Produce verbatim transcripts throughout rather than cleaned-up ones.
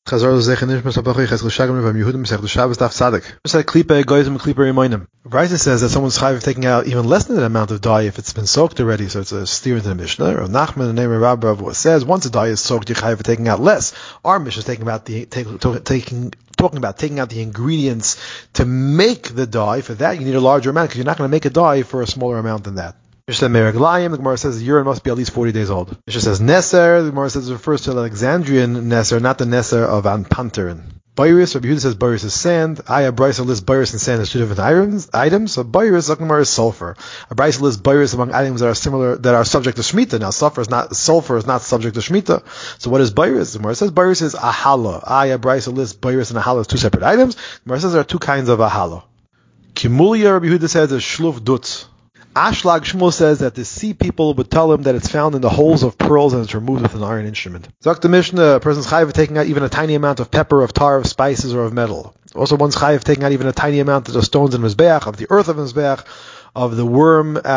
Chazar Zechanish Masabach Cheskel Shagam Rav Yehuda Masech the Shabbos Daf Sadik. Just like Klipa Goyim Klipa Remoinim. Brisa says that someone's chayiv taking out even less than that amount of dye if it's been soaked already, so it's a steer into the Mishnah. Or Nachman, the name of Rabbi, says once a dye is soaked, you're chayiv taking out less. Our Mishnah is taking about the take, to, taking talking about taking out the ingredients to make the dye. For that, you need a larger amount because you're not going to make a dye for a smaller amount than that. Mishnah Meraglayim, the Gemara says the urine must be at least forty days old. Mishnah says Neser, the Gemara says it refers to Alexandrian Neser, not the Neser of Anpanterin. Bayrus, Rabbi Yehuda says Bayrus is sand. Aya Brisa lists Bayrus and sand as two different items. items. So Bayrus, Gemara is sulfur. A Brisa lists Bayrus among items that are similar, that are subject to Shemitah. Now sulfur is not, sulfur is not subject to Shemitah. So what is Bayrus? The Gemara says Bayrus is Ahala. Aya Brisa lists Bayrus and Ahala as two separate items. The Gemara says there are two kinds of Ahala. Kimulia, Rabbi Yehuda says is Shluf Dutz. Ashlag Shmuel says that the sea people would tell him that it's found in the holes of pearls and it's removed with an iron instrument. Zok the Mishnah, a person's chayiv taking out even a tiny amount of pepper, of tar, of spices, or of metal. Also, one's chayiv taking out even a tiny amount of the stones in Mizbeach, of the earth of Mizbeach, of the worm, uh,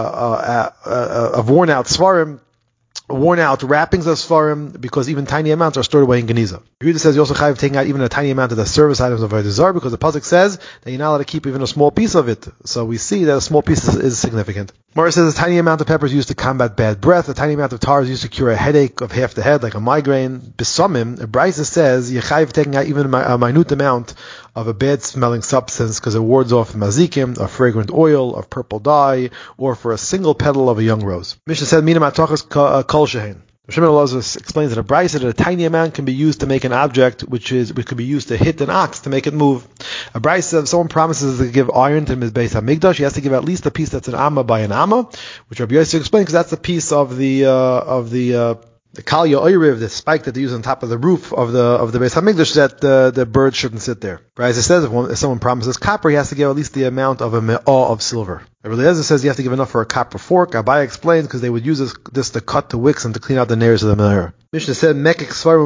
uh, uh, uh, of worn out svarim, worn out wrappings of svarim, because even tiny amounts are stored away in Geniza. Yehuda says you also chayiv taking out even a tiny amount of the service items of Avodah Zarah, because the pasuk says that you're not allowed to keep even a small piece of it. So we see that a small piece is, is significant. Mara says a tiny amount of pepper is used to combat bad breath. A tiny amount of tar is used to cure a headache of half the head, like a migraine. Bisomim, Brisa says you chayiv taking out even a minute amount of a bad smelling substance because it wards off mazikim, a fragrant oil, of purple dye, or for a single petal of a young rose. Mishnah said mina matachas kol shehein. Shimon Elazar explains that a brisa that a tiny amount can be used to make an object, which is which could be used to hit an ox to make it move. A brisa, if someone promises to give iron to his Beis Hamikdash, he has to give at least a piece that's an amma by an amma, which Rabbi Yosef explained because that's the piece of the uh, of the uh, the kalya oiriv, the spike that they use on top of the roof of the of the Beis Hamikdash, that uh, the bird shouldn't sit there. Brisa says if, one, if someone promises copper, he has to give at least the amount of a me'ah of silver. Rabbi Eliezer says you have to give enough for a copper fork. Abai explains because they would use this, this to cut the wicks and to clean out the nares of the menorah. Mishnah said mekek svaru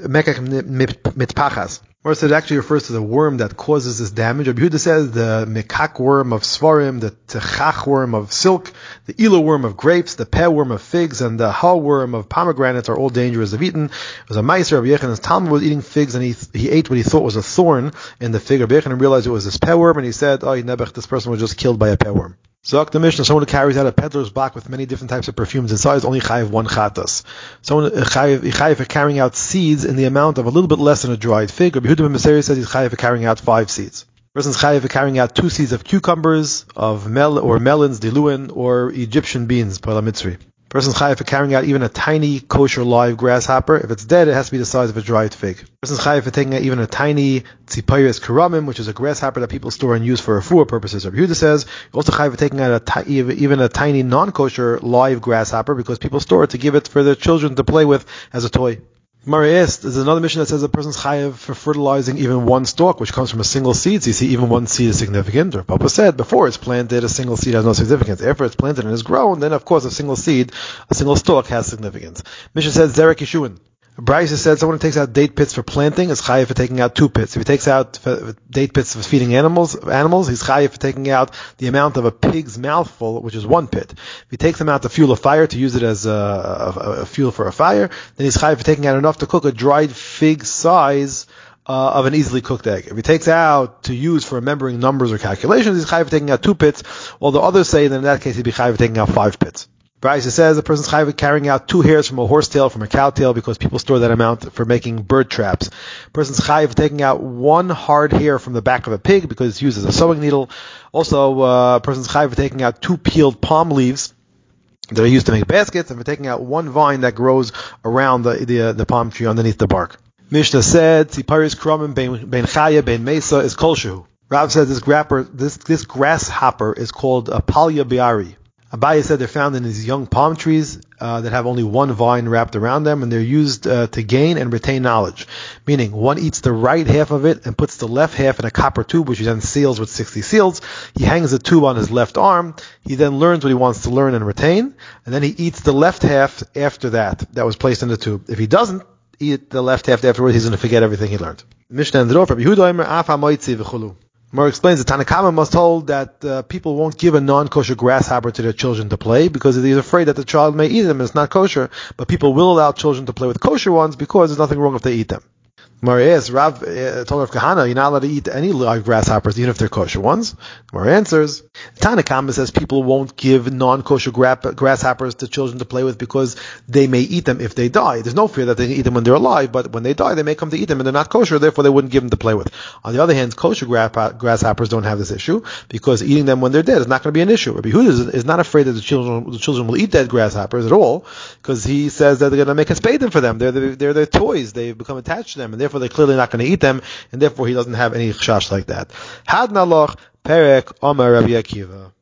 mekek mitpachas. Or said it actually refers to the worm that causes this damage. Rabbi Yehuda says the mekak worm of svarim, the techach worm of silk, the elo worm of grapes, the peh worm of figs, and the ha worm of pomegranates are all dangerous of eating. It was a meiser. Rabbi Yechanan's Talmud was eating figs and he he ate what he thought was a thorn in the fig. Rabbi Yechanan realized it was this peh worm and he said, oh, Nebech, this person was just killed by a peh worm. Zok the Mishnah, someone who carries out a peddler's box with many different types of perfumes inside is only chayiv one chatas. Someone chayiv, chayiv for carrying out seeds in the amount of a little bit less than a dried fig. Rabbi Yehuda ben Meseris says he's chayiv for carrying out five seeds. Person's chayiv for carrying out two seeds of cucumbers, of mel or melons, diluin, or Egyptian beans, pala mitzri. Person's chayiv for carrying out even a tiny kosher live grasshopper. If it's dead, it has to be the size of a dried fig. Person's chayiv for taking out even a tiny tzipayres karamim, which is a grasshopper that people store and use for refuah purposes. Rabbi Yehuda says you also chayiv for taking out a t- even a tiny non-kosher live grasshopper because people store it to give it for their children to play with as a toy. Marias, there's another mission that says a person's chayiv for fertilizing even one stalk, which comes from a single seed. So you see, even one seed is significant. Or Papa said, before it's planted, a single seed has no significance. After it's planted and is grown, then of course a single seed, a single stalk has significance. Mission says Zerek Yeshuvin. Brisa said someone who takes out date pits for planting is chayiv for taking out two pits. If he takes out date pits for feeding animals, animals, he's chayiv for taking out the amount of a pig's mouthful, which is one pit. If he takes them out to fuel a fire, to use it as a, a, a fuel for a fire, then he's chayiv for taking out enough to cook a dried fig size uh, of an easily cooked egg. If he takes out to use for remembering numbers or calculations, he's chayiv for taking out two pits, while the others say that in that case he'd be chayiv for taking out five pits. Brisa says a person's chayiv carrying out two hairs from a horse tail, from a cow tail, because people store that amount for making bird traps. A person's chayiv taking out one hard hair from the back of a pig because it's used as a sewing needle. Also, uh, a person's chayiv taking out two peeled palm leaves that are used to make baskets, and for taking out one vine that grows around the the, uh, the palm tree underneath the bark. Mishnah said tziparis kramim ben chaya ben mesa is kolshu. Rav says this grapper, this this grasshopper is called a palya biari. Abaye said they're found in these young palm trees uh, that have only one vine wrapped around them, and they're used uh, to gain and retain knowledge. Meaning, one eats the right half of it and puts the left half in a copper tube, which he then seals with sixty seals. He hangs the tube on his left arm. He then learns what he wants to learn and retain, and then he eats the left half after that, that was placed in the tube. If he doesn't eat the left half afterwards, he's going to forget everything he learned. Mishnah ended off, Rabbi Yehuda Omer, Af HaMoitzi v'chulu. Mar explains that Tanakama must hold that uh, people won't give a non-kosher grasshopper to their children to play because he's afraid that the child may eat them and it's not kosher, but people will allow children to play with kosher ones because there's nothing wrong if they eat them. Marias, Rav uh, told Rav Kahana, you're not allowed to eat any live grasshoppers, even if they're kosher ones. Mari answers, Tanakama says people won't give non-kosher gra- grasshoppers to children to play with because they may eat them if they die. There's no fear that they can eat them when they're alive, but when they die, they may come to eat them and they're not kosher, therefore they wouldn't give them to play with. On the other hand, kosher gra- grasshoppers don't have this issue because eating them when they're dead is not going to be an issue. Rabbi Yehuda is, is not afraid that the children, the children will eat dead grasshoppers at all because he says that they're going to make a spaden for them. They're, they're, they're their toys. They've become attached to them, and therefore they're clearly not going to eat them, and therefore he doesn't have any chash like that. Had naloch perek Omer Rabbi Akiva.